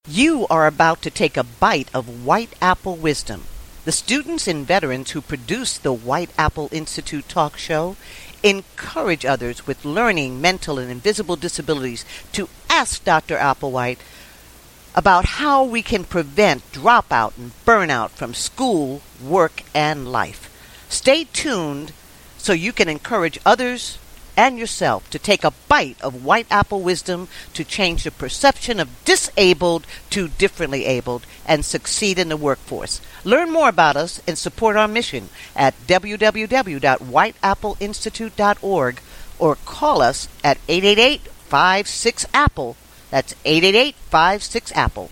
You are about to take a bite of White Apple wisdom. The students and veterans who produce the White Apple Institute talk show encourage others with learning, mental, and invisible disabilities to ask Dr. Applewhite about how we can prevent dropout and burnout from school, work, and life. Stay tuned so you can encourage others and yourself to take a bite of White Apple wisdom to change the perception of disabled to differently abled and succeed in the workforce. Learn more about us and support our mission at www.whiteappleinstitute.org or call us at 888-56-APPLE. That's 888-56-APPLE.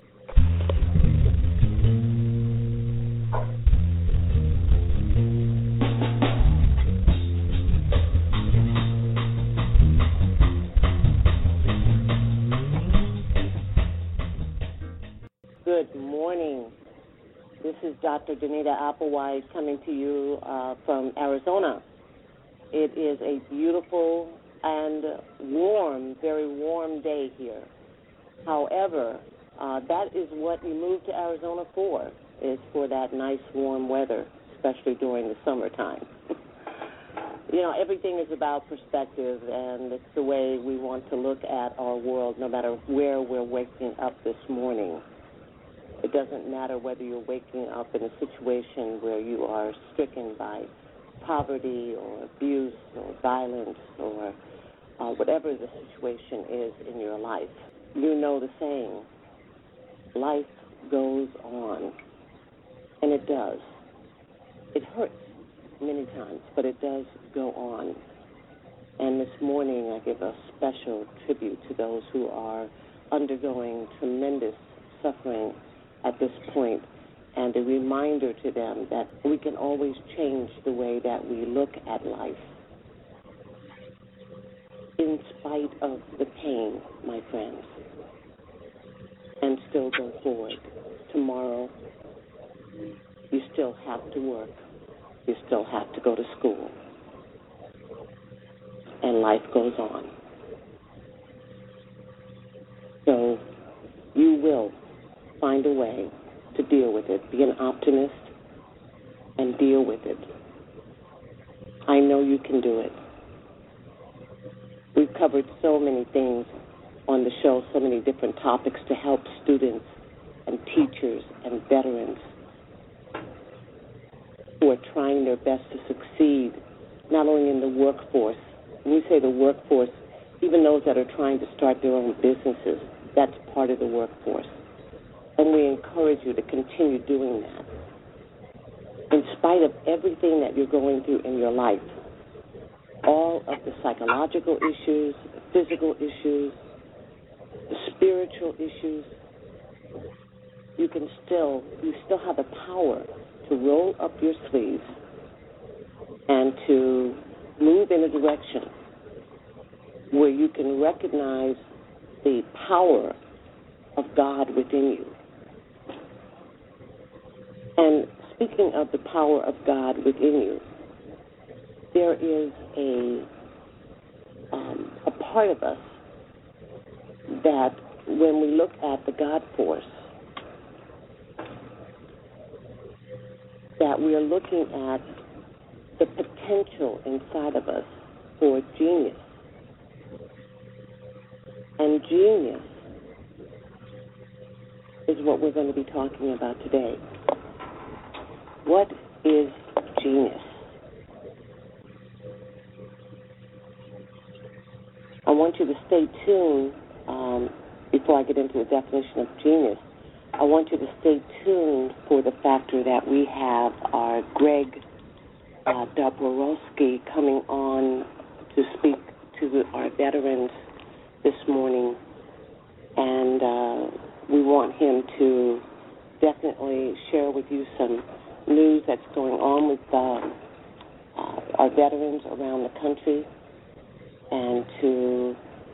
Good morning. This is Dr. Danita Applewhite coming to you from Arizona. It is a beautiful and warm, very warm day here. However, that is what we moved to Arizona for, is for that nice warm weather, especially during the summertime. You know, everything is about perspective, and it's the way we want to look at our world no matter where we're waking up this morning. It doesn't matter whether you're waking up in a situation where you are stricken by poverty or abuse or violence or whatever the situation is in your life. You know the saying, life goes on, and it does. It hurts many times, but it does go on. And this morning I give a special tribute to those who are undergoing tremendous suffering at this point, and a reminder to them that we can always change the way that we look at life in spite of the pain, my friends, and still go forward. Tomorrow, you still have to work. You still have to go to school. And life goes on. So you will find a way to deal with it. Be an optimist and deal with it. I know you can do it. We've covered so many things on the show, so many different topics to help students and teachers and veterans who are trying their best to succeed, not only in the workforce. When we say the workforce, even those that are trying to start their own businesses, that's part of the workforce. And we encourage you to continue doing that. In spite of everything that you're going through in your life, all of the psychological issues, the physical issues, the spiritual issues, you still have the power to roll up your sleeves and to move in a direction where you can recognize the power of God within you. And speaking of the power of God within you, there is a part of us that when we look at the God force, that we are looking at the potential inside of us for genius. And genius is what we're going to be talking about today. What is genius? I want you to stay tuned before I get into the definition of genius. I want you to stay tuned for the factor that we have our Greg Dabrowski coming on to speak to our veterans this morning, and we want him to definitely share with you some news that's going on with our veterans around the country, and to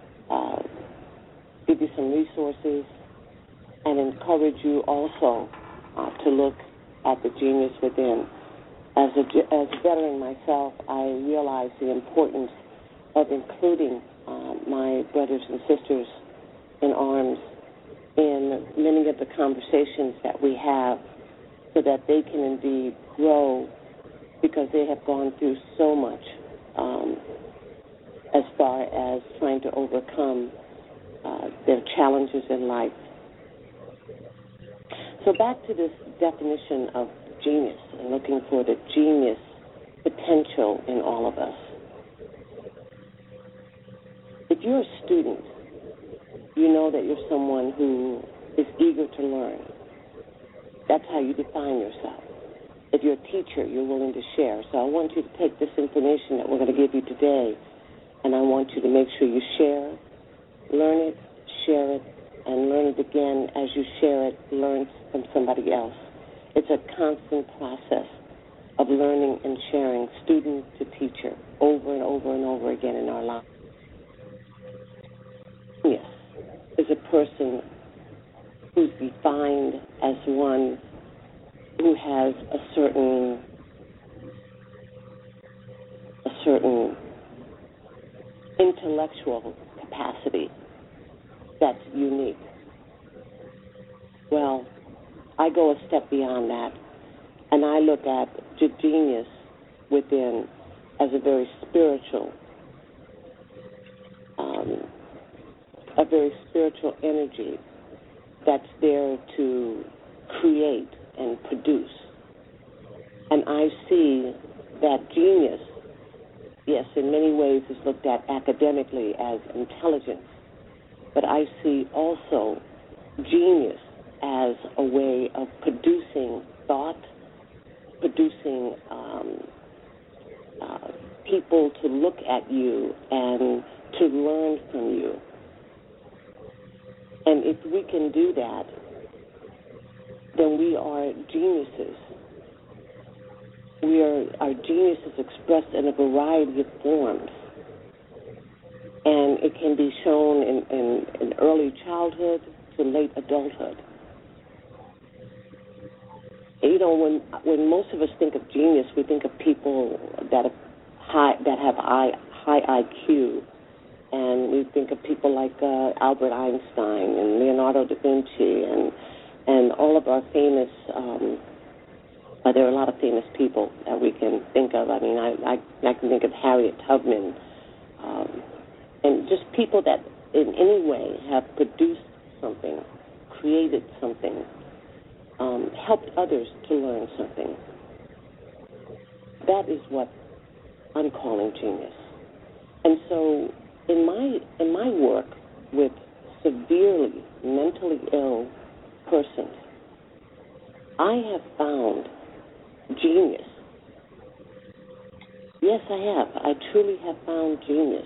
give you some resources and encourage you also to look at the genius within. As a veteran myself, I realize the importance of including my brothers and sisters in arms in many of the conversations that we have so that they can indeed grow, because they have gone through so much as far as trying to overcome their challenges in life. So back to this definition of genius and looking for the genius potential in all of us. If you're a student, you know that you're someone who is eager to learn. That's how you define yourself. If you're a teacher, you're willing to share. So I want you to take this information that we're going to give you today, and I want you to make sure you share, learn it, share it, and learn it again as you share it, learn from somebody else. It's a constant process of learning and sharing, student to teacher, over and over and over again in our lives. Genius is a person who's defined as one who has a certain intellectual capacity that's unique. Well, I go a step beyond that, and I look at the genius within as a very spiritual energy that's there to create and produce. And I see that genius, yes, in many ways is looked at academically as intelligence, but I see also genius as a way of producing thought, producing people to look at you and to learn from you. And if we can do that, then we are geniuses. Our genius is expressed in a variety of forms. And it can be shown in early childhood to late adulthood. You know, when most of us think of genius, we think of people that have high IQ, and we think of people like Albert Einstein and Leonardo da Vinci and all of our famous. There are a lot of famous people that we can think of. I mean, I can think of Harriet Tubman, and just people that in any way have produced something, created something, helped others to learn something. That is what I'm calling genius. And so in my work with severely mentally ill persons, I have found genius. Yes, I have. I truly have found genius.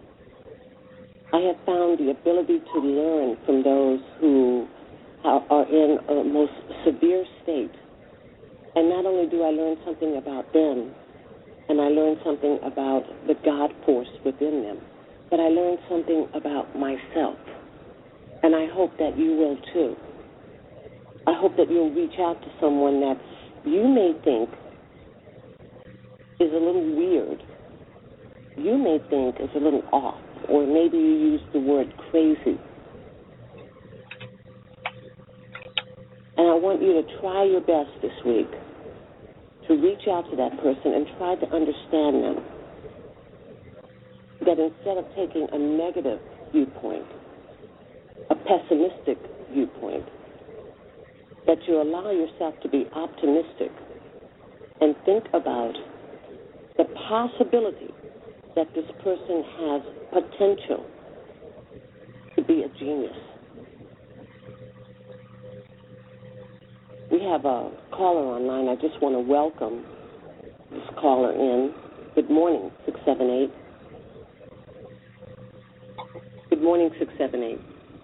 I have found the ability to learn from those who are in a most severe state. And not only do I learn something about them, and I learn something about the God force within them, but I learn something about myself. And I hope that you will too. I hope that you'll reach out to someone that you may think is a little weird. You may think is a little off, or maybe you use the word crazy. And I want you to try your best this week to reach out to that person and try to understand them. That instead of taking a negative viewpoint, a pessimistic viewpoint, that you allow yourself to be optimistic and think about the possibility that this person has potential to be a genius. We have a caller online. I just want to welcome this caller in. Good morning, 678. Good morning, 678.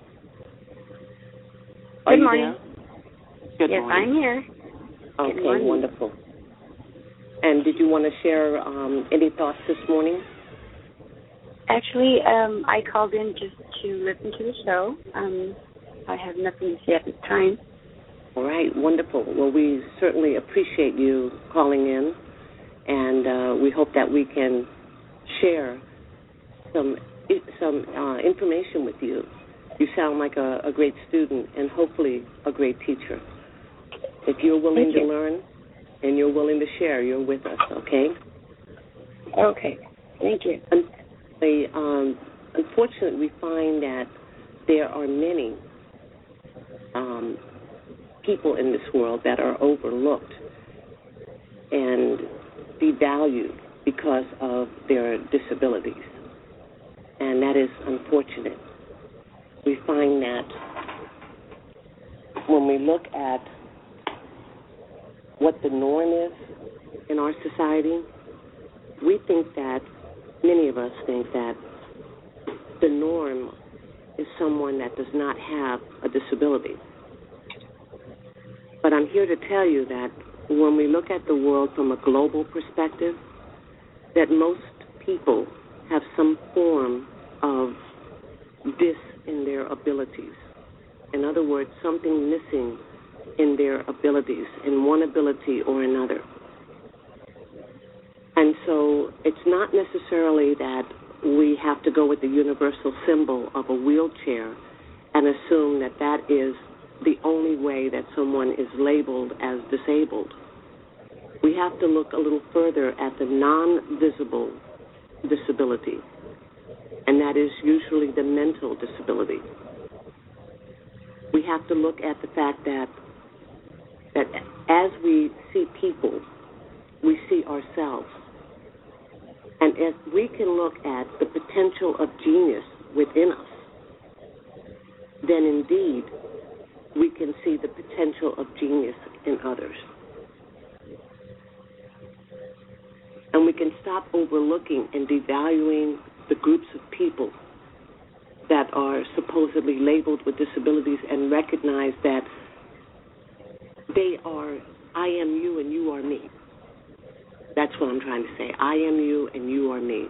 Good morning. Good yes, morning. I'm here. Okay, wonderful. And did you want to share any thoughts this morning? Actually, I called in just to listen to the show. I have nothing to say at this time. All right, wonderful. Well, we certainly appreciate you calling in, and we hope that we can share some information with you You sound like a great student and hopefully a great teacher. If you're willing to learn and you're willing to share, you're with us, okay? Okay. Thank you. Unfortunately, we find that there are many people in this world that are overlooked and devalued because of their disabilities, and that is unfortunate. We find that when we look at what the norm is in our society, we think that, many of us think that the norm is someone that does not have a disability. But I'm here to tell you that when we look at the world from a global perspective, that most people have some form of dis in their abilities. In other words, something missing in their abilities, in one ability or another. And so it's not necessarily that we have to go with the universal symbol of a wheelchair and assume that that is the only way that someone is labeled as disabled. We have to look a little further at the non-visible disability, and that is usually the mental disability. We have to look at the fact that as we see people, we see ourselves. And if we can look at the potential of genius within us, then indeed we can see the potential of genius in others. And we can stop overlooking and devaluing the groups of people that are supposedly labeled with disabilities and recognize that they are, I am you and you are me. That's what I'm trying to say. I am you and you are me.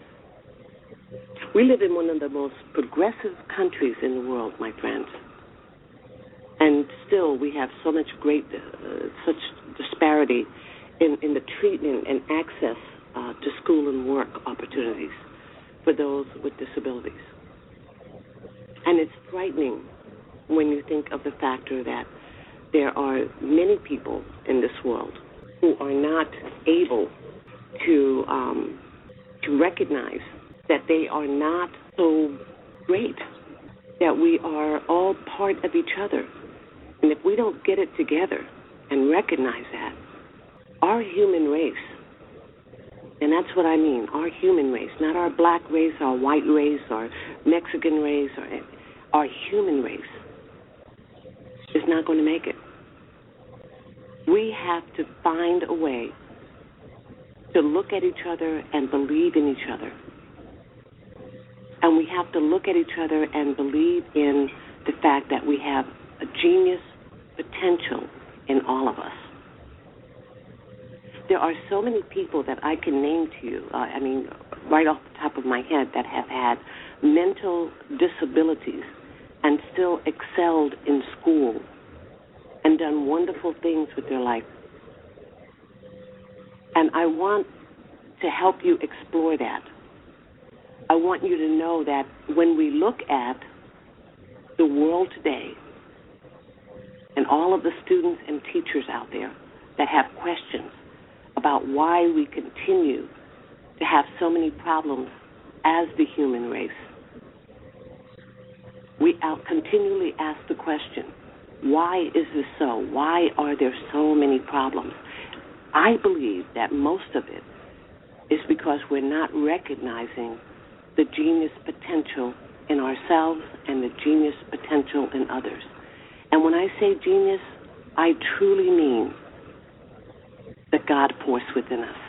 We live in one of the most progressive countries in the world, my friends. And still we have so much such disparity in the treatment and access to school and work opportunities for those with disabilities. And it's frightening when you think of the factor that there are many people in this world who are not able to recognize that they are not so great, that we are all part of each other. And if we don't get it together and recognize that, our human race, and that's what I mean, our human race, not our black race, our white race, our Mexican race, or our human race is not going to make it. We have to find a way to look at each other and believe in each other. And we have to look at each other and believe in the fact that we have a genius potential in all of us. There are so many people that I can name to you, right off the top of my head, that have had mental disabilities and still excelled in school and done wonderful things with their life. And I want to help you explore that. I want you to know that when we look at the world today and all of the students and teachers out there that have questions about why we continue to have so many problems as the human race, we continually ask the question, why is this so? Why are there so many problems? I believe that most of it is because we're not recognizing the genius potential in ourselves and the genius potential in others. And when I say genius, I truly mean the God force within us.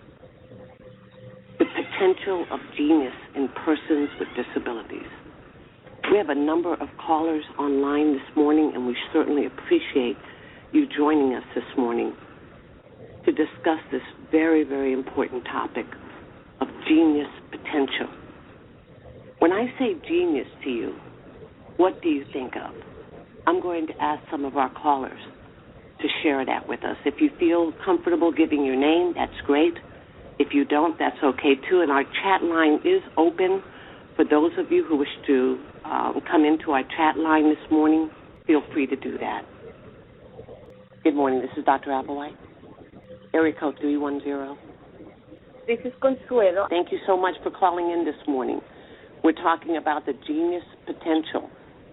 The potential of genius in persons with disabilities. We have a number of callers online this morning, and we certainly appreciate you joining us this morning to discuss this very, very important topic of genius potential. When I say genius to you, what do you think of? I'm going to ask some of our callers to share that with us. If you feel comfortable giving your name, that's great. If you don't, that's okay too. And our chat line is open for those of you who wish to come into our chat line this morning, feel free to do that. Good morning. This is Dr. Applewhite. Area code 310. This is Consuelo. Thank you so much for calling in this morning. We're talking about the genius potential.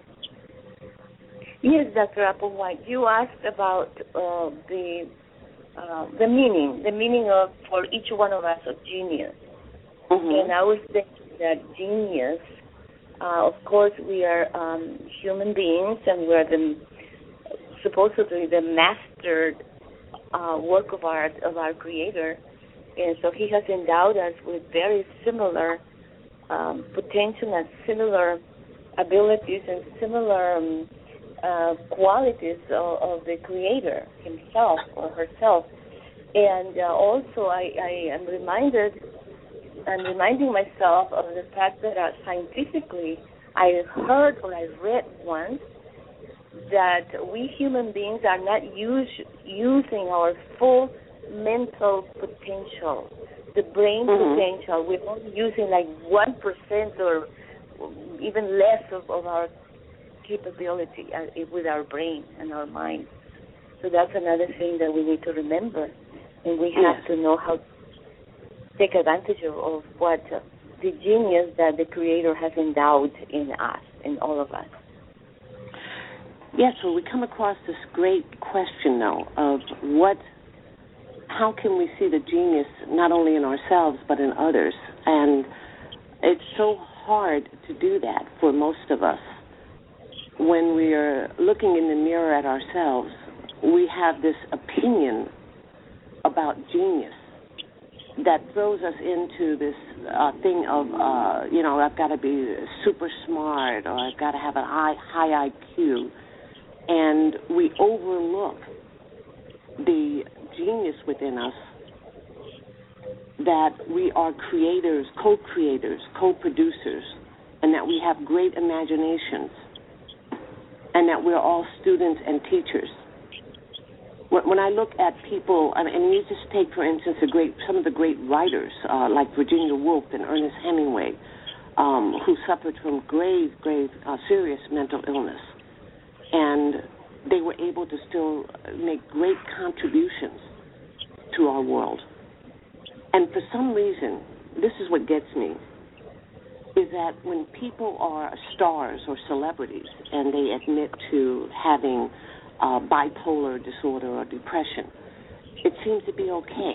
Yes, Dr. Applewhite, you asked about the meaning of, for each one of us, of genius. Mm-hmm. And I was thinking that genius, of course, we are human beings, and we're supposedly the mastered work of art of our Creator. And so He has endowed us with very similar potential and similar abilities and similar qualities of the Creator Himself or herself. And also I am reminding myself of the fact that scientifically I heard or I read once that we human beings are not using our full mental potential, the brain potential. We're only using like 1% or even less of our capability with our brain and our mind. So that's another thing that we need to remember, and we have to know how to take advantage of what the genius that the Creator has endowed in us, in all of us. Yes, well, we come across this great question, though, of how can we see the genius not only in ourselves but in others? And it's so hard to do that for most of us. When we are looking in the mirror at ourselves, we have this opinion about genius that throws us into this thing of, I've got to be super smart, or I've got to have a high IQ. And we overlook the genius within us, that we are creators, co-creators, co-producers, and that we have great imaginations, and that we're all students and teachers. When I look at people, and you just take, for instance, some of the great writers, like Virginia Woolf and Ernest Hemingway, who suffered from grave, serious mental illness. And they were able to still make great contributions to our world. And for some reason, this is what gets me, is that when people are stars or celebrities and they admit to having bipolar disorder or depression, it seems to be okay.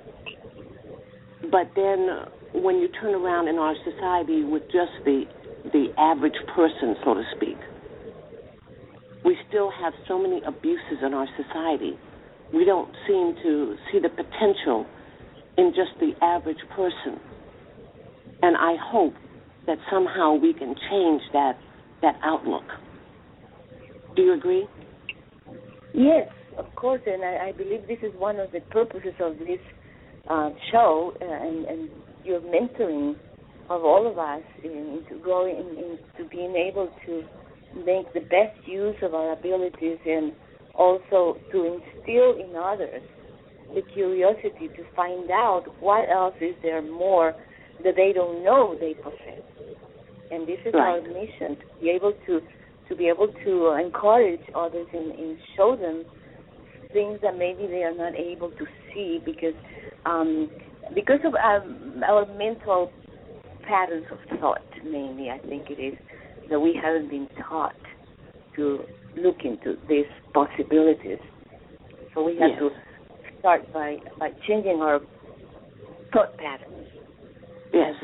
But then when you turn around in our society with just the average person, so to speak, we still have so many abuses in our society. We don't seem to see the potential in just the average person. And I hope that somehow we can change that outlook. Do you agree? Yes, of course, and I believe this is one of the purposes of this show and your mentoring of all of us into growing, into being able to make the best use of our abilities, and also to instill in others the curiosity to find out what else is there more that they don't know they possess. And this is our mission, to be able to encourage others and show them things that maybe they are not able to see because of our mental patterns of thought, mainly. I think it is that we haven't been taught to look into these possibilities. So we have to start by changing our thought patterns. Yes.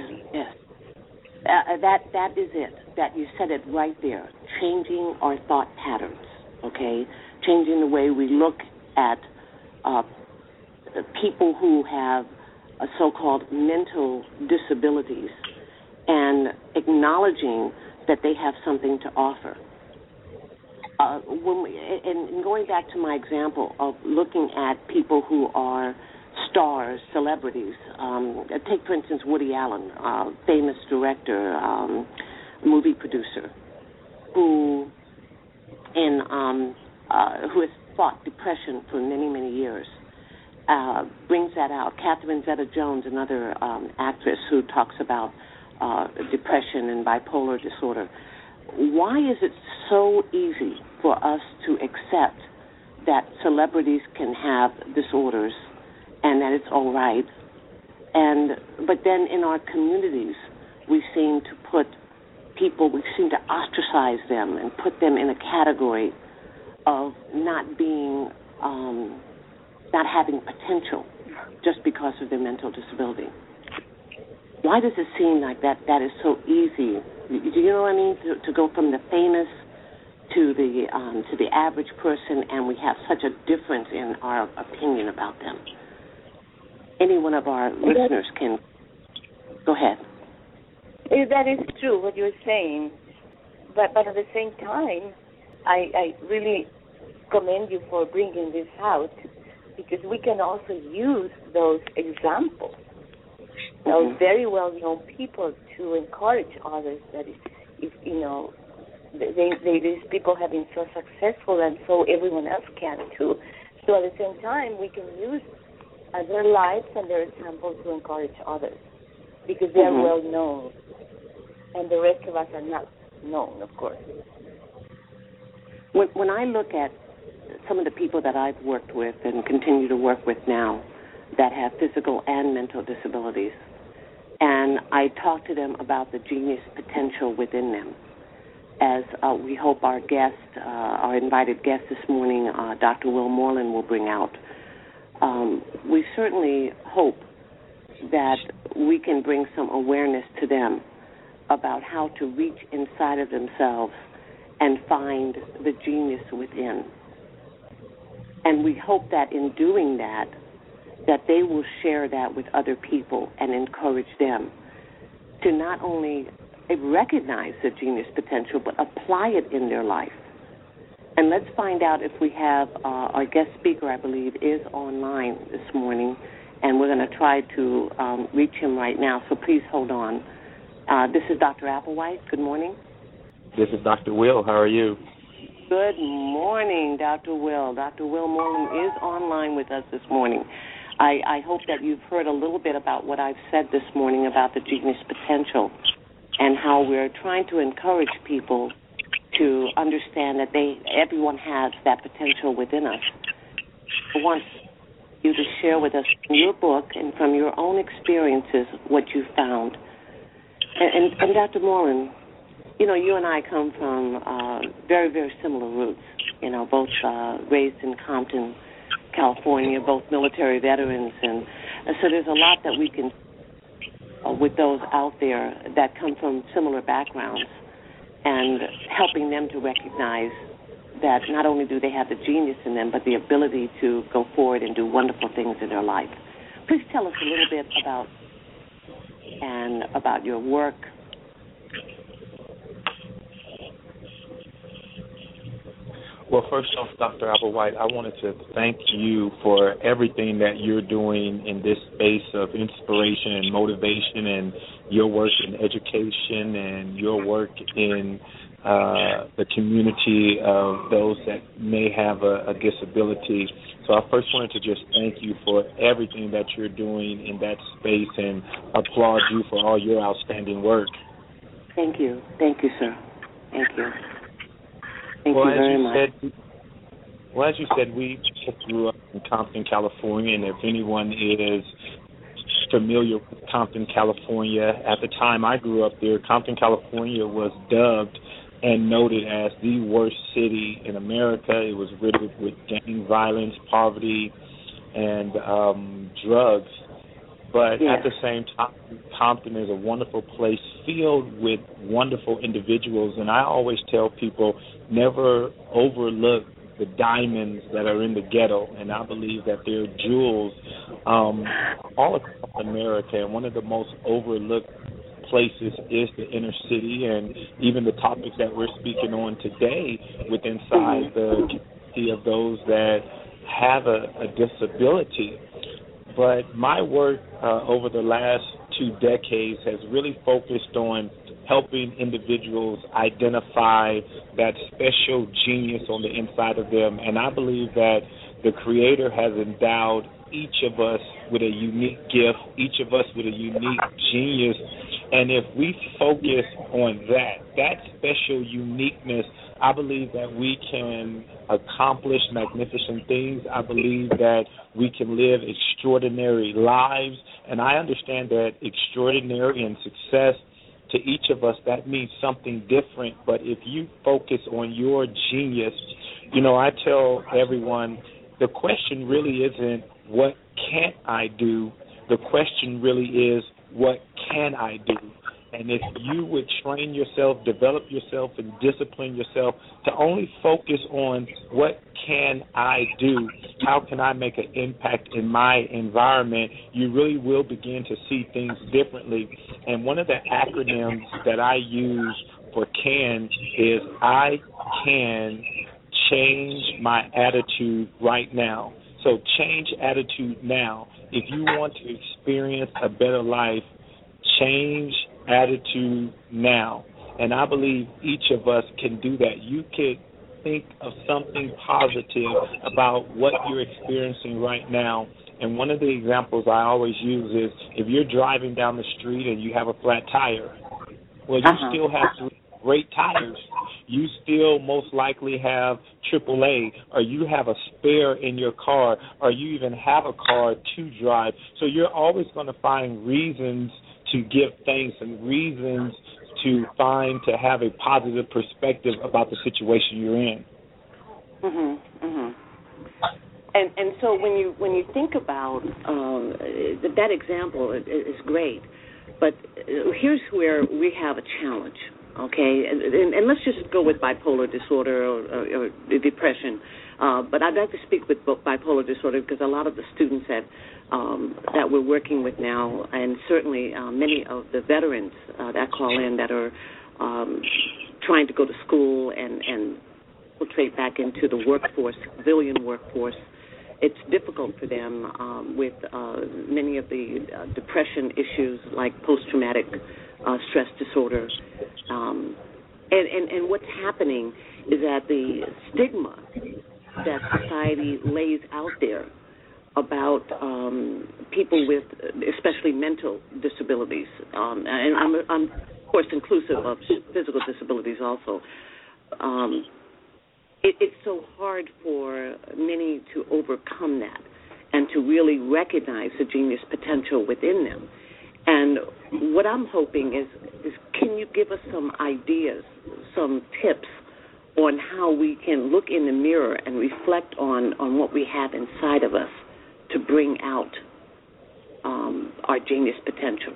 That is it. That you said it right there. Changing our thought patterns. Okay, changing the way we look at people who have so-called mental disabilities, and acknowledging that they have something to offer. And going back to my example of looking at people who are stars, celebrities, take, for instance, Woody Allen, famous director, movie producer, who has fought depression for many, many years, brings that out. Catherine Zeta-Jones, another actress who talks about depression and bipolar disorder. why is it so easy for us to accept that celebrities can have disorders and that it's all right? But then in our communities, we seem to ostracize them and put them in a category of not having potential just because of their mental disability. Why does it seem like that is so easy? Do you know what I mean? To go from the famous to the average person, and we have such a difference in our opinion about them. Any one of our listeners can go ahead. That is true what you're saying, but at the same time, I really commend you for bringing this out, because we can also use those examples, those very well-known people, to encourage others that if these people have been so successful, and so everyone else can too. So at the same time, we can use their lives and their examples to encourage others, because they are well known, and the rest of us are not known, of course. When I look at some of the people that I've worked with and continue to work with now that have physical and mental disabilities, and I talk to them about the genius potential within them, as we hope our guest, our invited guest this morning, Dr. Will Moreland, will bring out. We certainly hope that we can bring some awareness to them about how to reach inside of themselves and find the genius within. And we hope that in doing that they will share that with other people and encourage them to not only recognize the genius potential, but apply it in their life. And let's find out if we have our guest speaker, I believe, is online this morning, and we're going to try to reach him right now. So please hold on. This is Dr. Applewhite. Good morning. This is Dr. Will. How are you? Good morning, Dr. Will. Dr. Will Moreland is online with us this morning. I hope that you've heard a little bit about what I've said this morning about the genius potential and how we're trying to encourage people to understand that everyone has that potential within us. I want you to share with us from your book and from your own experiences what you found. And Dr. Moreland, you and I come from very, very similar roots, both raised in Compton, California, both military veterans. And so there's a lot that we can, with those out there that come from similar backgrounds, and helping them to recognize that not only do they have the genius in them, but the ability to go forward and do wonderful things in their life. Please tell us a little bit about your work. Well, first off, Dr. Applewhite, I wanted to thank you for everything that you're doing in this space of inspiration and motivation, and your work in education and your work in the community of those that may have a disability. So I first wanted to just thank you for everything that you're doing in that space and applaud you for all your outstanding work. Thank you. Thank you, sir. Thank you. Thank you very much. Well, as you said, we grew up in Compton, California, and if anyone is familiar with Compton, California, at the time I grew up there, Compton, California was dubbed and noted as the worst city in America. It was riddled with gang violence, poverty, and drugs. But at the same time, Compton is a wonderful place filled with wonderful individuals. And I always tell people, never overlook the diamonds that are in the ghetto. And I believe that there are jewels all across America. And one of the most overlooked places is the inner city, and even the topics that we're speaking on today with inside the community of those that have a disability. But my work over the last 2 decades has really focused on helping individuals identify that special genius on the inside of them. And I believe that the Creator has endowed each of us with a unique gift, each of us with a unique genius And if we focus on that special uniqueness, I believe that we can accomplish magnificent things. I believe that we can live extraordinary lives. And I understand that extraordinary and success, to each of us, that means something different. But if you focus on your genius, I tell everyone, the question really isn't what can't I do? The question really is what can I do? And if you would train yourself, develop yourself, and discipline yourself to only focus on what can I do, how can I make an impact in my environment, you really will begin to see things differently. And one of the acronyms that I use for CAN is I can change my attitude right now. So change attitude now. If you want to experience a better life, change attitude now. And I believe each of us can do that. You could think of something positive about what you're experiencing right now. And one of the examples I always use is if you're driving down the street and you have a flat tire, well, you still have great tires. You still most likely have AAA, or you have a spare in your car, or you even have a car to drive. So you're always going to find reasons to give thanks and reasons to have a positive perspective about the situation you're in. And so when you think about that example is great, but here's where we have a challenge. Okay, and let's just go with bipolar disorder or depression. But I'd like to speak with bipolar disorder because a lot of the students that we're working with now, and certainly many of the veterans that call in that are trying to go to school and infiltrate back into the workforce, civilian workforce, it's difficult for them with many of the depression issues like post-traumatic stress disorder. And what's happening is that the stigma that society lays out there about people with especially mental disabilities, and I'm of course inclusive of physical disabilities also, it's so hard for many to overcome that and to really recognize the genius potential within them. And what I'm hoping is can you give us some ideas, some tips on how we can look in the mirror and reflect on what we have inside of us to bring out our genius potential?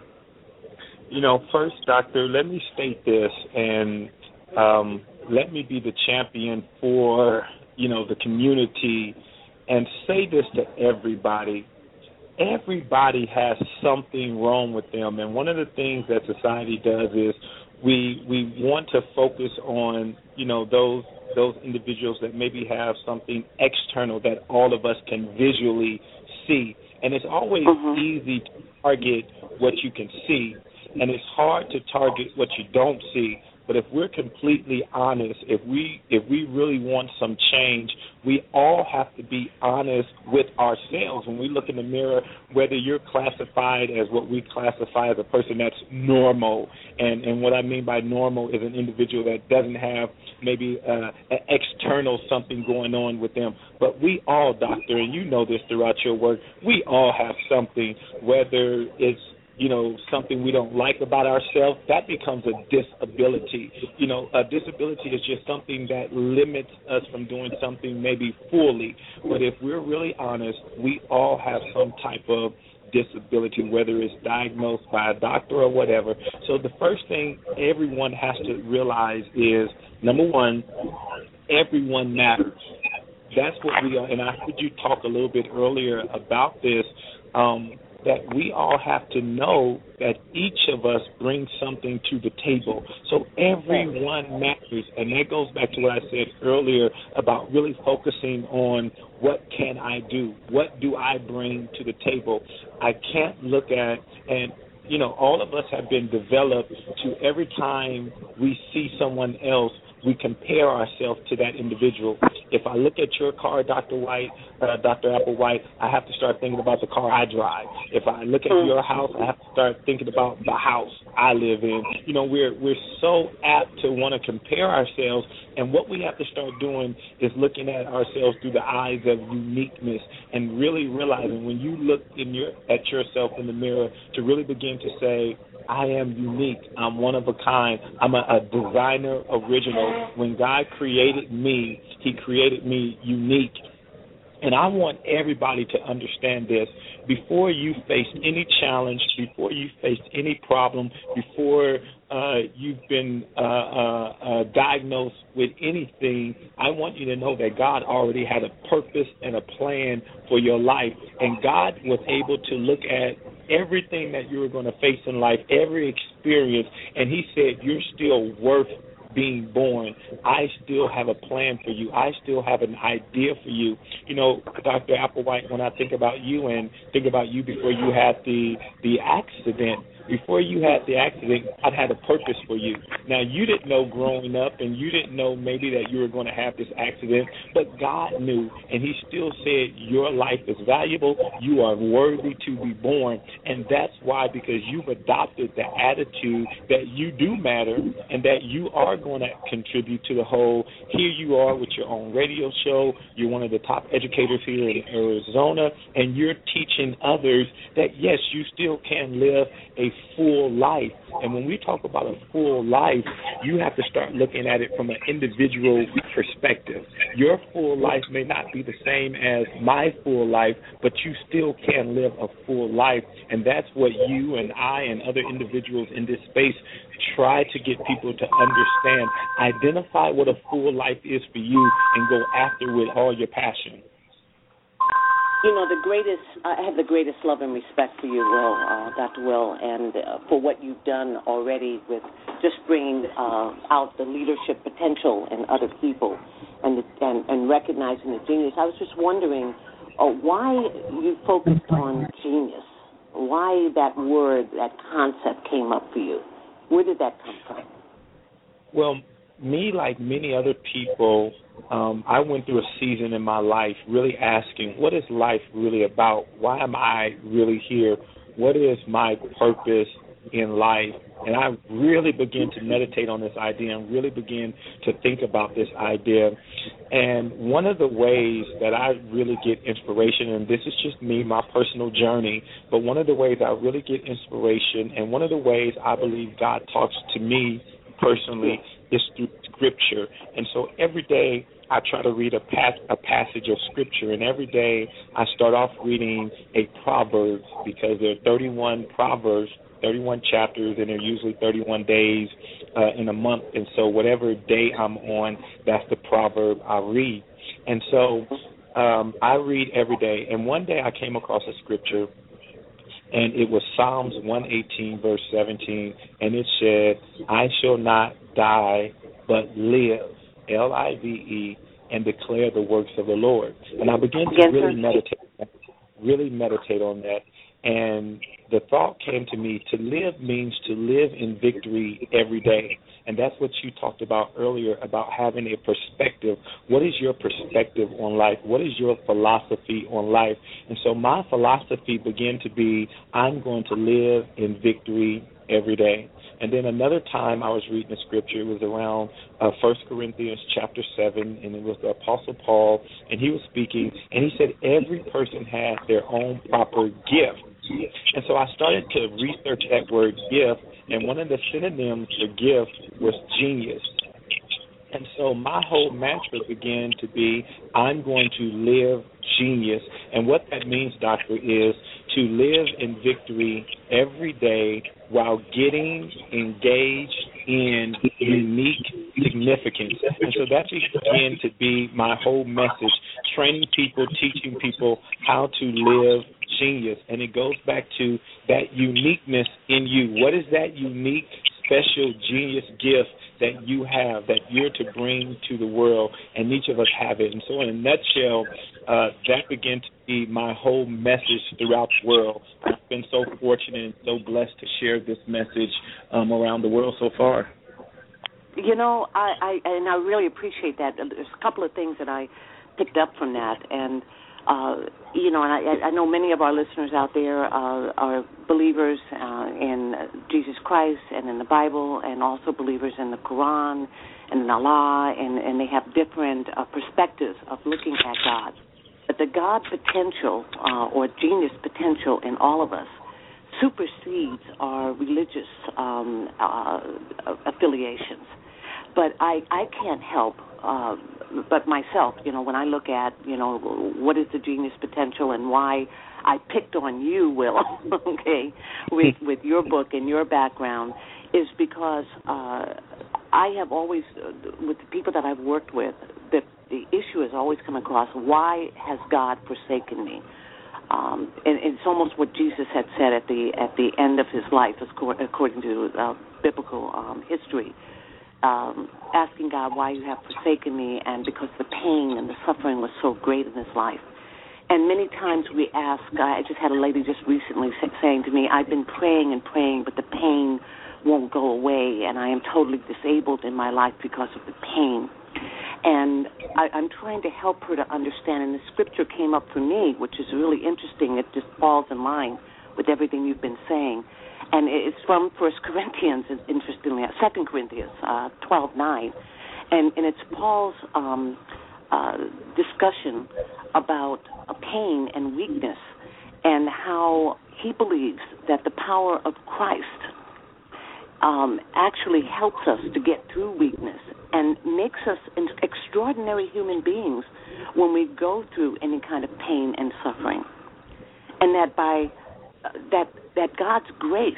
First, Doctor, let me state this, and let me be the champion for, the community and say this to everybody. Everybody has something wrong with them, and one of the things that society does is we want to focus on, those individuals that maybe have something external that all of us can visually see. And it's always easy to target what you can see, and it's hard to target what you don't see. But if we're completely honest, if we really want some change, we all have to be honest with ourselves. When we look in the mirror, whether you're classified as what we classify as a person that's normal, and what I mean by normal is an individual that doesn't have maybe an external something going on with them. But we all, Doctor, and you know this throughout your work, we all have something, whether it's something we don't like about ourselves, that becomes a disability. A disability is just something that limits us from doing something maybe fully. But if we're really honest, we all have some type of disability, whether it's diagnosed by a doctor or whatever. So the first thing everyone has to realize is, number one, everyone matters. That's what we are. And I heard you talk a little bit earlier about this, that we all have to know that each of us brings something to the table. So everyone matters, and that goes back to what I said earlier about really focusing on what can I do? What do I bring to the table? I can't look at, and all of us have been developed to every time we see someone else, we compare ourselves to that individual. If I look at your car, Dr. Applewhite, I have to start thinking about the car I drive. If I look at your house, I have to start thinking about the house I live in. We're so apt to want to compare ourselves, and what we have to start doing is looking at ourselves through the eyes of uniqueness and really realizing when you look at yourself in the mirror to really begin to say, I am unique. I'm one of a kind. I'm a designer original. When God created me, He created me unique. And I want everybody to understand this. Before you face any challenge, before you face any problem, before you've been diagnosed with anything, I want you to know that God already had a purpose and a plan for your life. And God was able to look at everything that you were going to face in life, every experience, and He said, you're still worth being born. I still have a plan for you. I still have an idea for you. Dr. Applewhite, when I think about you and think about you before you had the accident, before you had the accident, God had a purpose for you. Now, you didn't know growing up, and you didn't know maybe that you were going to have this accident, but God knew, and He still said your life is valuable. You are worthy to be born, and that's why, because you've adopted the attitude that you do matter and that you are going to contribute to the whole. Here you are with your own radio show. You're one of the top educators here in Arizona, and you're teaching others that, yes, you still can live a full life. And when we talk about a full life, you have to start looking at it from an individual perspective. Your full life may not be the same as my full life, but you still can live a full life. And that's what you and I and other individuals in this space try to get people to understand. Identify what a full life is for you and go after with all your passion. I have the greatest love and respect for you, Will, Dr. Will, and for what you've done already with just bringing out the leadership potential in other people and recognizing the genius. I was just wondering why you focused on genius, why that word, that concept came up for you. Where did that come from? Well, me, like many other people, I went through a season in my life really asking, what is life really about? Why am I really here? What is my purpose in life? And I really began to meditate on this idea and really begin to think about this idea. And one of the ways that I really get inspiration, and this is just me, my personal journey, but one of the ways I really get inspiration and one of the ways I believe God talks to me personally is through Scripture. And so every day I try to read a passage of Scripture, and every day I start off reading a proverb, because there are 31 proverbs, 31 chapters, and there are usually 31 days in a month. And so whatever day I'm on, that's the proverb I read. And so I read every day. And one day I came across a Scripture, and it was Psalms 118, verse 17, and it said, I shall not die, but live, L-I-V-E, and declare the works of the Lord. And I began to really meditate on that. And the thought came to me, to live means to live in victory every day. And that's what you talked about earlier, about having a perspective. What is your perspective on life? What is your philosophy on life? And so my philosophy began to be, I'm going to live in victory every day. And then another time I was reading the Scripture, it was around 1 Corinthians chapter 7, and it was the Apostle Paul, and he was speaking, and he said every person has their own proper gift. And so I started to research that word gift, and one of the synonyms for gift was genius. And so my whole mantra began to be, I'm going to live genius. And what that means, Doctor, is to live in victory every day while getting engaged in unique significance. And so that began to be my whole message, training people, teaching people how to live genius. And it goes back to that uniqueness in you. What is that unique, special genius gift that you have, that you're to bring to the world, and each of us have it. And so in a nutshell, that began to be my whole message throughout the world. I've been so fortunate and so blessed to share this message around the world so far. You know, I really appreciate that. There's a couple of things that I picked up from that, and you know, and I know many of our listeners out there are believers in Jesus Christ and in the Bible, and also believers in the Quran and in Allah, and they have different perspectives of looking at God. But the God potential or genius potential in all of us supersedes our religious affiliations. But I can't help but myself, you know, when I look at, you know, what is the genius potential and why I picked on you, Will, okay, with your book and your background, is because I have always, with the people that I've worked with, the issue has always come across, why has God forsaken me? And it's almost what Jesus had said at the end of his life, according to biblical history. Asking God why you have forsaken me, and because the pain and the suffering was so great in his life. And many times we ask, I just had a lady just recently saying to me, I've been praying and praying, but the pain won't go away, and I am totally disabled in my life because of the pain. And I'm trying to help her to understand, and the scripture came up for me, which is really interesting. It just falls in line with everything you've been saying. And it's from 1 Corinthians, interestingly, 2 Corinthians 12:9. And it's Paul's discussion about pain and weakness, and how he believes that the power of Christ actually helps us to get through weakness and makes us extraordinary human beings when we go through any kind of pain and suffering. And that by that God's grace,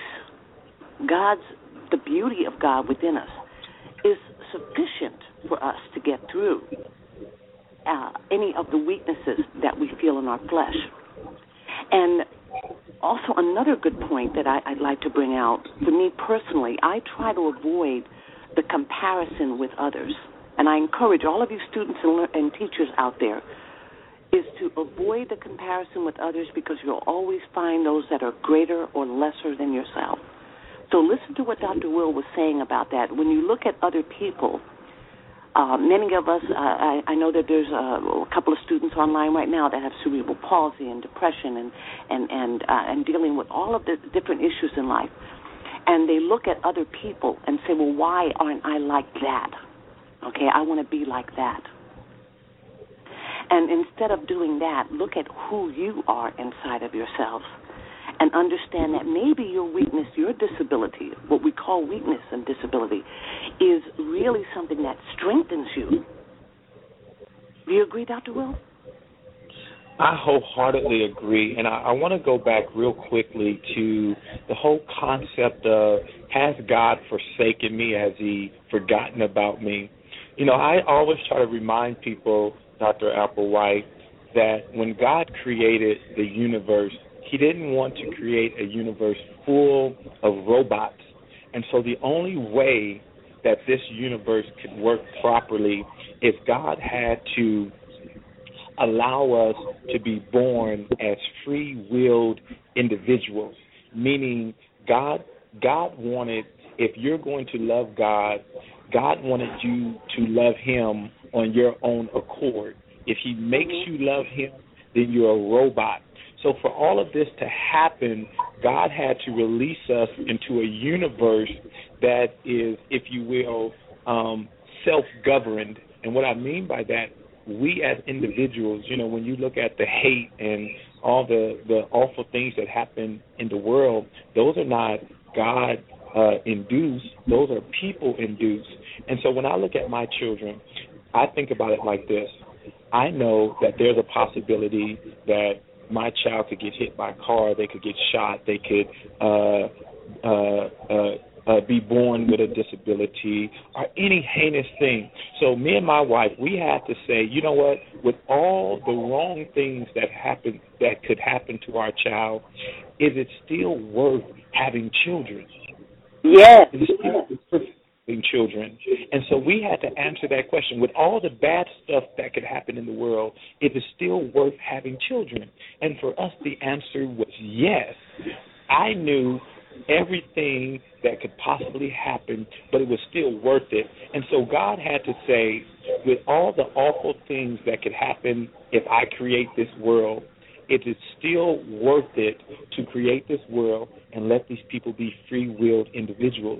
the beauty of God within us, is sufficient for us to get through any of the weaknesses that we feel in our flesh. And also another good point that I'd like to bring out, for me personally, I try to avoid the comparison with others. And I encourage all of you students and teachers out there is to avoid the comparison with others, because you'll always find those that are greater or lesser than yourself. So listen to what Dr. Will was saying about that. When you look at other people, many of us, I know that there's a couple of students online right now that have cerebral palsy and depression and dealing with all of the different issues in life. And they look at other people and say, well, why aren't I like that? Okay, I want to be like that. And instead of doing that, look at who you are inside of yourselves and understand that maybe your weakness, your disability, what we call weakness and disability, is really something that strengthens you. Do you agree, Dr. Will? I wholeheartedly agree, and I want to go back real quickly to the whole concept of, has God forsaken me? Has he forgotten about me? You know, I always try to remind people, Dr. Applewhite, that when God created the universe, he didn't want to create a universe full of robots. And so the only way that this universe could work properly is God had to allow us to be born as free-willed individuals, meaning God wanted, if you're going to love God, God wanted you to love him on your own accord. If he makes you love him, then you're a robot. So for all of this to happen, God had to release us into a universe that is, if you will, self-governed. And what I mean by that, we as individuals, you know, when you look at the hate and all the awful things that happen in the world, those are not God induced, those are people induced. And so when I look at my children, I think about it like this. I know that there's a possibility that my child could get hit by a car, they could get shot, they could be born with a disability or any heinous thing. So me and my wife, we had to say, you know what, with all the wrong things that could happen to our child, is it still worth having children? Yes. Is it still worth having children? And so we had to answer that question. With all the bad stuff that could happen in the world, is it still worth having children? And for us, the answer was yes. I knew everything that could possibly happen, but it was still worth it. And so God had to say, with all the awful things that could happen if I create this world, it is still worth it to create this world and let these people be free-willed individuals.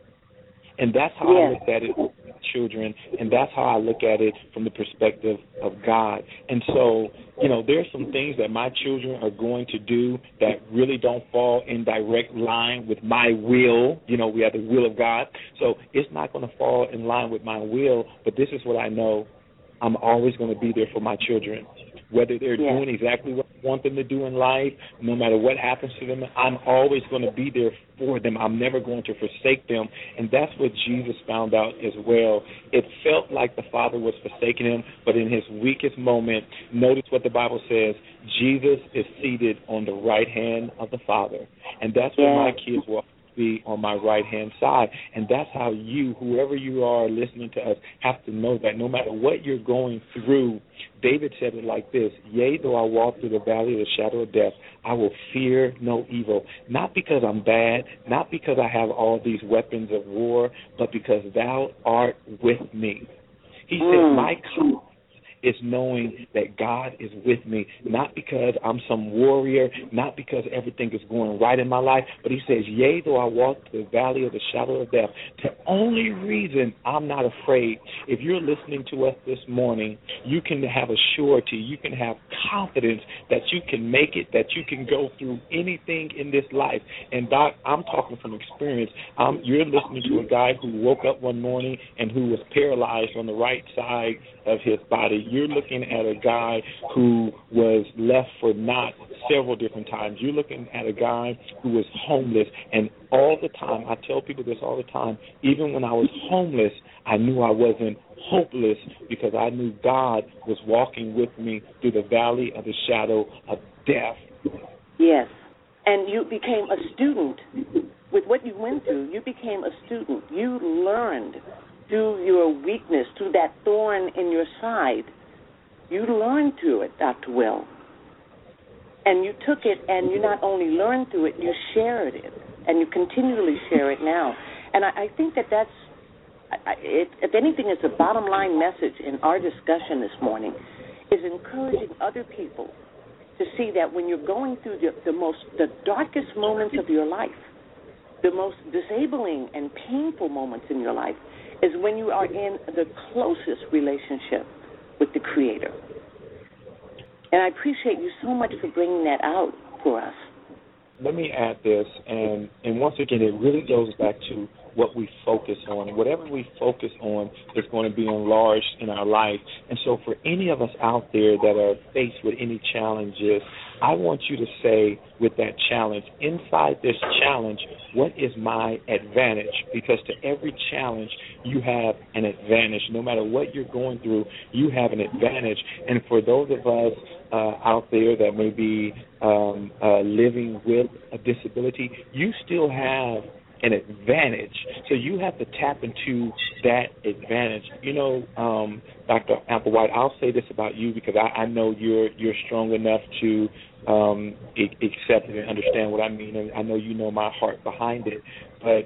And that's how I looked at it with children, and that's how I look at it from the perspective of God. And so, there's some things that my children are going to do that really don't fall in direct line with my will. We have the will of God. So it's not going to fall in line with my will, but this is what I know. I'm always going to be there for my children. Whether they're doing exactly what I want them to do in life, no matter what happens to them, I'm always going to be there for them. I'm never going to forsake them. And that's what Jesus found out as well. It felt like the Father was forsaking him, but in his weakest moment, notice what the Bible says, Jesus is seated on the right hand of the Father. And that's where my kids will be, on my right-hand side. And that's how you, whoever you are listening to us, have to know that no matter what you're going through, David said it like this, yea, though I walk through the valley of the shadow of death, I will fear no evil. Not because I'm bad, not because I have all these weapons of war, but because thou art with me. He said, my confidence is knowing that God is with me, not because I'm some warrior, not because everything is going right in my life, but he says, yea, though I walk through the valley of the shadow of death, the only reason I'm not afraid, if you're listening to us this morning, you can have a surety, you can have confidence that you can make it, that you can go through anything in this life. And Doc, I'm talking from experience. You're listening to a guy who woke up one morning and who was paralyzed on the right side of his body. You're looking at a guy who was left for naught several different times. You're looking at a guy who was homeless, and all the time, I tell people this all the time, even when I was homeless, I knew I wasn't hopeless because I knew God was walking with me through the valley of the shadow of death. Yes, and you became a student. With what you went through, you became a student. You learned through your weakness, through that thorn in your side. You learned through it, Dr. Will. And you took it, and you not only learned through it, you shared it, and you continually share it now. And I think that's, if anything, it's a bottom line message in our discussion this morning, is encouraging other people to see that when you're going through the darkest moments of your life, the most disabling and painful moments in your life, is when you are in the closest relationship with the Creator. And I appreciate you so much for bringing that out for us. Let me add this, and once again, it really goes back to what we focus on. And whatever we focus on is going to be enlarged in our life. And so for any of us out there that are faced with any challenges, I want you to say with that challenge, inside this challenge, what is my advantage? Because to every challenge, you have an advantage. No matter what you're going through, you have an advantage. And for those of us out there that may be living with a disability, you still have an advantage. So you have to tap into that advantage. Dr. Applewhite, I'll say this about you because I know you're strong enough to accept it and understand what I mean, and I know you know my heart behind it. But,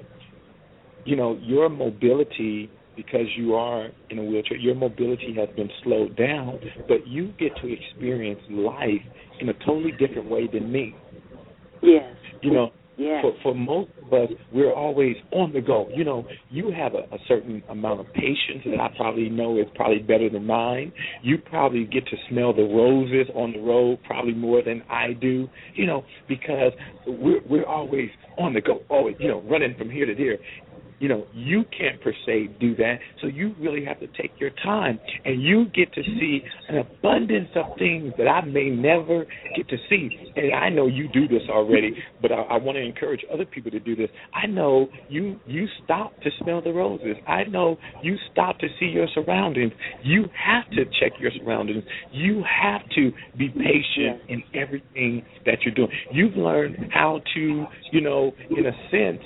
your mobility, because you are in a wheelchair, your mobility has been slowed down, but you get to experience life in a totally different way than me. Yes. Yes. For most of us, we're always on the go. You have a certain amount of patience that I probably know is probably better than mine. You probably get to smell the roses on the road probably more than I do, because we're always on the go, always, running from here to there. You can't per se do that, so you really have to take your time, and you get to see an abundance of things that I may never get to see. And I know you do this already, but I want to encourage other people to do this. I know you stop to smell the roses. I know you stop to see your surroundings. You have to check your surroundings. You have to be patient in everything that you're doing. You've learned how to, in a sense,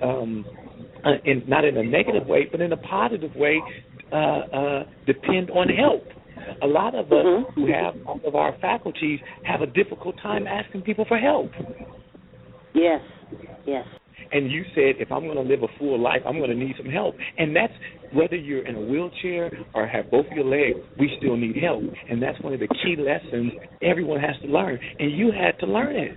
not in a negative way, but in a positive way, depend on help. A lot of us who have all of our faculties have a difficult time asking people for help. Yes, yes. And you said, if I'm going to live a full life, I'm going to need some help. And that's whether you're in a wheelchair or have both of your legs, we still need help. And that's one of the key lessons everyone has to learn. And you had to learn it.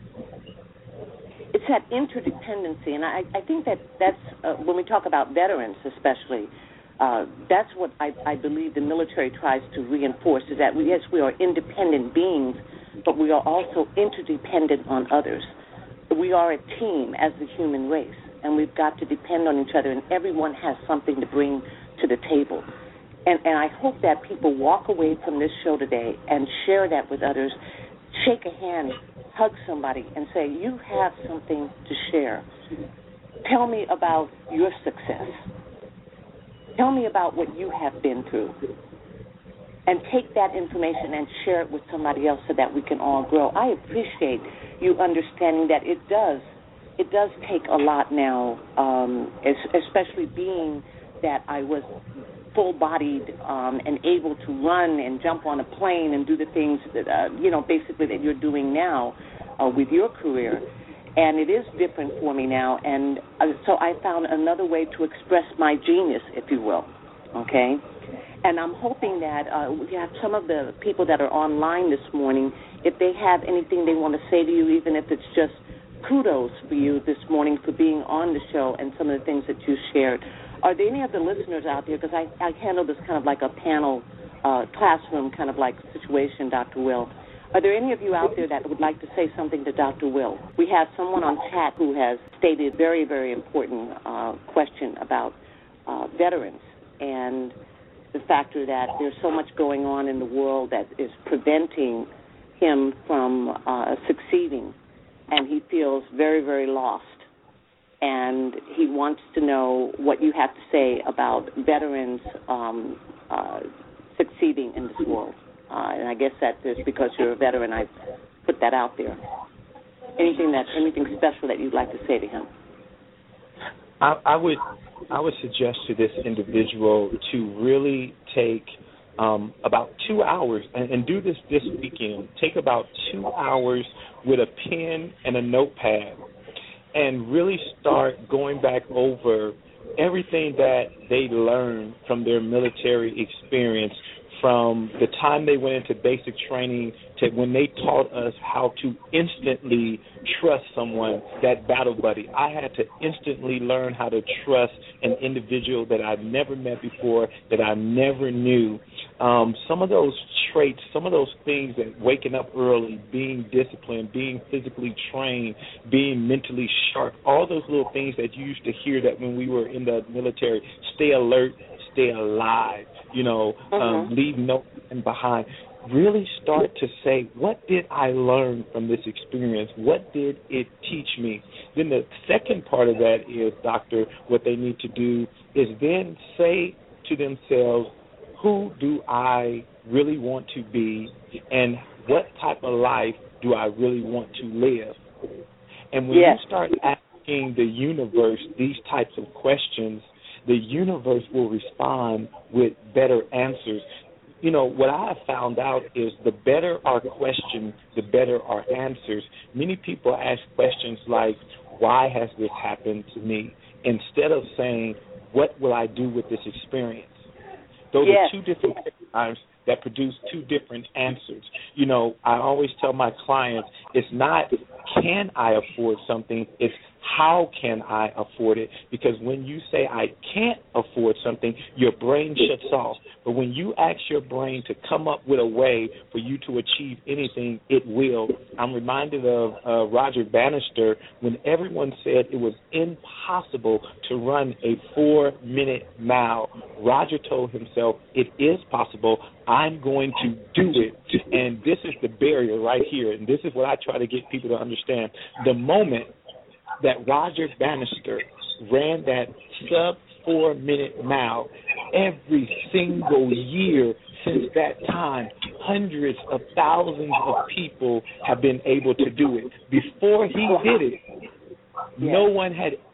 It's that interdependency, and I think that's when we talk about veterans especially, that's what I believe the military tries to reinforce, is that, yes, we are independent beings, but we are also interdependent on others. We are a team as the human race, and we've got to depend on each other, and everyone has something to bring to the table. And I hope that people walk away from this show today and share that with others, shake a hand, hug somebody, and say, you have something to share. Tell me about your success. Tell me about what you have been through. And take that information and share it with somebody else so that we can all grow. I appreciate you understanding that it does take a lot now, especially being that I was full-bodied and able to run and jump on a plane and do the things that, basically that you're doing now with your career. And it is different for me now. And so I found another way to express my genius, if you will, okay? And I'm hoping that we have some of the people that are online this morning, if they have anything they want to say to you, even if it's just kudos for you this morning for being on the show and some of the things that you shared. Are there any of the listeners out there, because I handle this kind of like a panel, classroom kind of like situation, Dr. Will. Are there any of you out there that would like to say something to Dr. Will? We have someone on chat who has stated a very, very important question about veterans and the factor that there's so much going on in the world that is preventing him from succeeding, and he feels very, very lost. And he wants to know what you have to say about veterans succeeding in this world. And I guess that is because you're a veteran. I put that out there. Anything special that you'd like to say to him? I would suggest to this individual to really take about 2 hours and do this weekend. Take about 2 hours with a pen and a notepad and really start going back over everything that they learned from their military experience, from the time they went into basic training to when they taught us how to instantly trust someone, that battle buddy. I had to instantly learn how to trust an individual that I've never met before, that I never knew. Some of those traits, some of those things, that waking up early, being disciplined, being physically trained, being mentally sharp, all those little things that you used to hear that when we were in the military, stay alert, stay alive, leave no one behind. Really start to say, what did I learn from this experience? What did it teach me? Then the second part of that is, doctor, what they need to do is then say to themselves, who do I really want to be, and what type of life do I really want to live? And when you start asking the universe these types of questions, the universe will respond with better answers. What I have found out is the better our question, the better our answers. Many people ask questions like, why has this happened to me? Instead of saying, what will I do with this experience? Those are two different paradigms that produce two different answers. I always tell my clients, it's not can I afford something, it's how can I afford it? Because when you say I can't afford something, your brain shuts off. But when you ask your brain to come up with a way for you to achieve anything, it will. I'm reminded of Roger Bannister when everyone said it was impossible to run a 4-minute mile. Roger told himself, it is possible. I'm going to do it. And this is the barrier right here. And this is what I try to get people to understand. The moment that Roger Bannister ran that sub-4-minute mile, every single year since that time, hundreds of thousands of people have been able to do it. Before he did it, no one had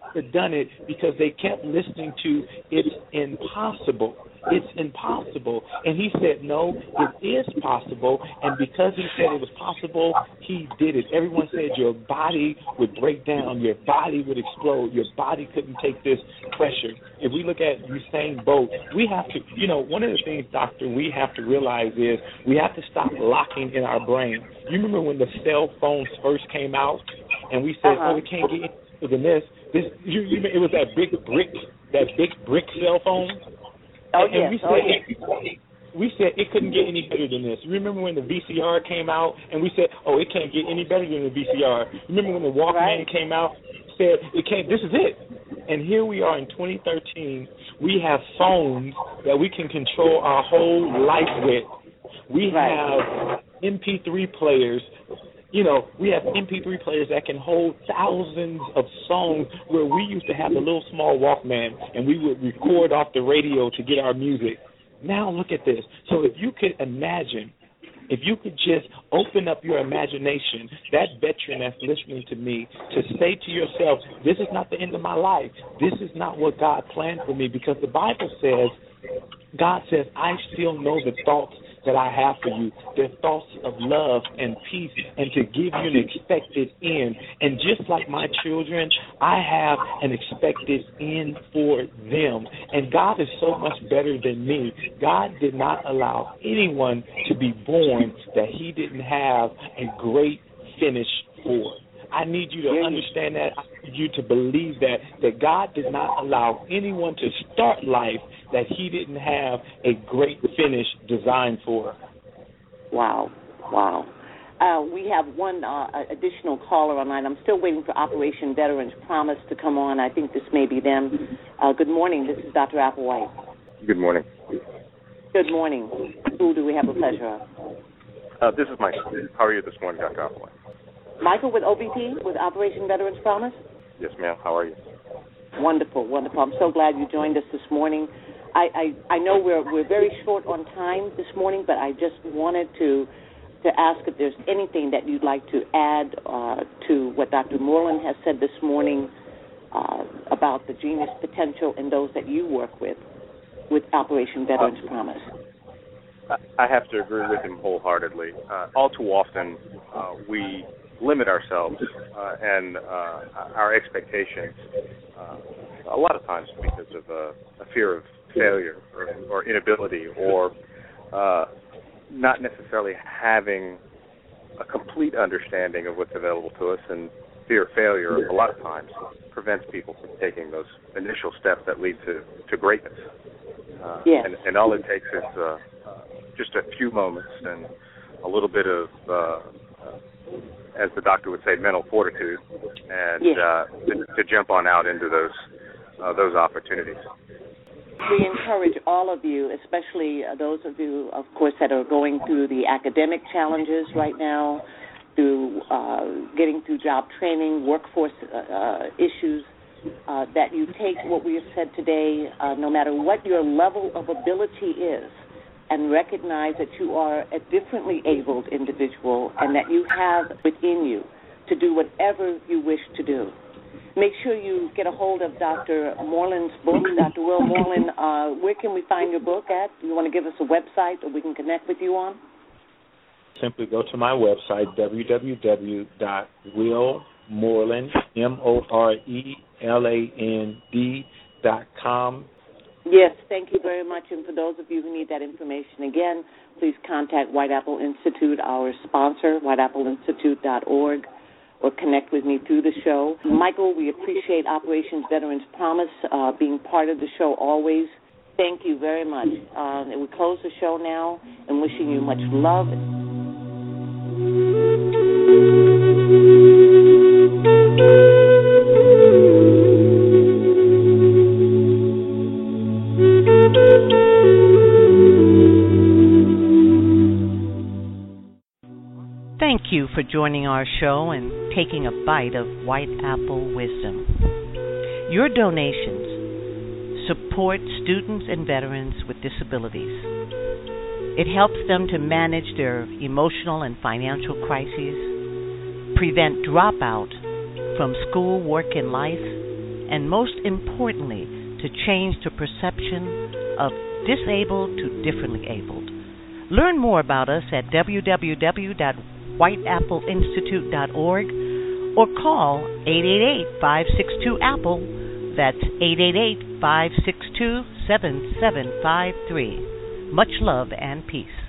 have done it because they kept listening to it's impossible. It's impossible. And he said, no, it is possible. And because he said it was possible, he did it. Everyone said your body would break down. Your body would explode. Your body couldn't take this pressure. If we look at Usain Bolt, we have to, one of the things, Doctor, we have to realize is we have to stop locking in our brain. You remember when the cell phones first came out and we said, oh, it can't get any better than this. It was that big brick cell phone? Oh, and yes. we said it couldn't get any better than this. Remember when the VCR came out and we said, oh, it can't get any better than the VCR. Remember when the Walkman came out, said it can't, this is it. And here we are in 2013. We have phones that we can control our whole life with. We have MP3 players. We have MP3 players that can hold thousands of songs where we used to have a little small Walkman and we would record off the radio to get our music. Now look at this. So if you could imagine, if you could just open up your imagination, that veteran that's listening to me, to say to yourself, this is not the end of my life. This is not what God planned for me, because the Bible says, God says, I still know the thoughts that I have for you. They're thoughts of love and peace and to give you an expected end. And just like my children, I have an expected end for them. And God is so much better than me. God did not allow anyone to be born that he didn't have a great finish for. I need you to understand that. I need you to believe that God did not allow anyone to start life that he didn't have a great finish designed for. Wow. We have one additional caller online. I'm still waiting for Operation Veterans Promise to come on. I think this may be them. Good morning. This is Dr. Applewhite. Good morning. Good morning. Who do we have the pleasure of? This is Michael. How are you this morning, Dr. Applewhite? Michael with OVP, with Operation Veterans Promise? Yes, ma'am. How are you? Wonderful. I'm so glad you joined us this morning. I know we're very short on time this morning, but I just wanted to ask if there's anything that you'd like to add to what Dr. Moreland has said this morning about the genius potential in those that you work with Operation Veterans Promise. I have to agree with him wholeheartedly. All too often, we limit ourselves and our expectations a lot of times because of a fear of failure or inability or not necessarily having a complete understanding of what's available to us, and fear of failure a lot of times prevents people from taking those initial steps that lead to greatness. And all it takes is just a few moments and a little bit of, as the doctor would say, mental fortitude, and to jump on out into those opportunities. We encourage all of you, especially those of you, of course, that are going through the academic challenges right now, through getting through job training, workforce issues, that you take what we have said today, no matter what your level of ability is, and recognize that you are a differently abled individual and that you have within you to do whatever you wish to do. Make sure you get a hold of Dr. Moreland's book, Dr. Will Moreland. Where can we find your book at? Do you want to give us a website that we can connect with you on? Simply go to my website, www.willmoreland.com. Yes, thank you very much. And for those of you who need that information again, please contact White Apple Institute, our sponsor, whiteappleinstitute.org, or connect with me through the show. Michael, we appreciate Operation Veterans Promise being part of the show always. Thank you very much. And we close the show now and wishing you much love. Thank you for joining our show and taking a bite of White Apple wisdom. Your donations support students and veterans with disabilities. It helps them to manage their emotional and financial crises, prevent dropout from school, work, and life, and most importantly, to change the perception of disabled to differently abled. Learn more about us at www.whiteappleinstitute.org or call 888-562-APPLE. That's 888-562-7753. Much love and peace.